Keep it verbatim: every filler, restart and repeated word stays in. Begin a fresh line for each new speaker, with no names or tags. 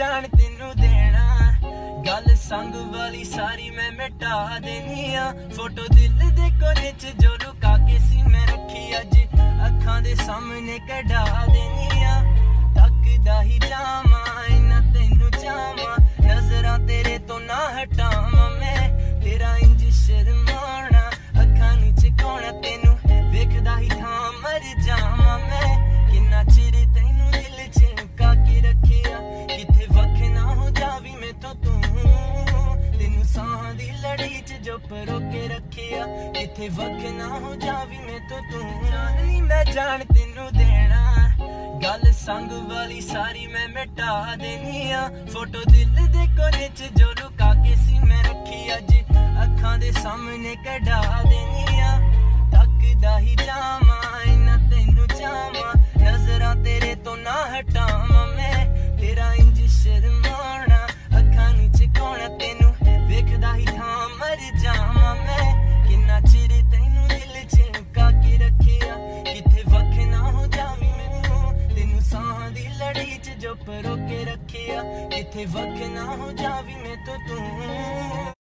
जान तेनू देना गल संग वाली सारी मैं मिटा देनी आ फोटो दिल दे कोने च जो लुका के सी मैं रखी अज अखां दे सामने कढा देनी आ तकदा ही जावां इन्ना तेनू चावां नजरां तेरे तो ना हटावां मैं तेरा इंज शर्माना अखां नू चुकाउणा तेनू वेखदा ही थां मर जावां मैं किन्ना चिर तेनू दिल च लुका के रखिया किथे वख ना हो जावी मैं तो तू तेनू साह दी लड़ी च जो परो के रखिया किथे वख ना हो जावी मैं तो तू जानी मैं जान तेनू देना गल संग वाली सारी मैं मिटा देनी आ फोटो दिल दे कोने च जो लुका के सी मैं रखी अज अखां दे सामने कढा देनी आ तकदा ही जावां इन्ना तेनू चावां नजरां तेरे तो ना हटावां मैं तेरा इंज शर्माना अखां नू चुकाउणा तेनू वेखदा ही थां मर जावां मैं किन्ना चिर तेनू दिल च लुका के रखिया किथे वख ना हो जावी मैनू तेनू साह दी लड़ी च जो परो के रखिया किथे वख ना हो जावी मैं तो तू